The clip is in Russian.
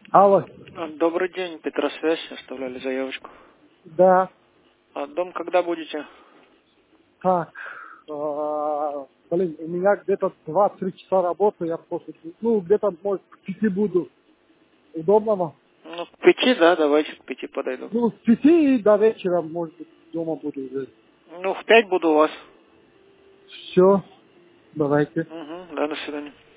Алло. Добрый день, Петросвязь, оставляли заявочку. Да. Дом когда будете? Так. Блин, у меня где-то 2-3 часа работы, я после... Ну, где-то, может, к 5 буду. Удобно вам? Ну, к 5, да, давайте к 5 подойду. Ну, с 5 и до вечера, может быть, дома буду уже. Ну, в 5 буду у вас. Все. Давайте. Угу, да, до свидания.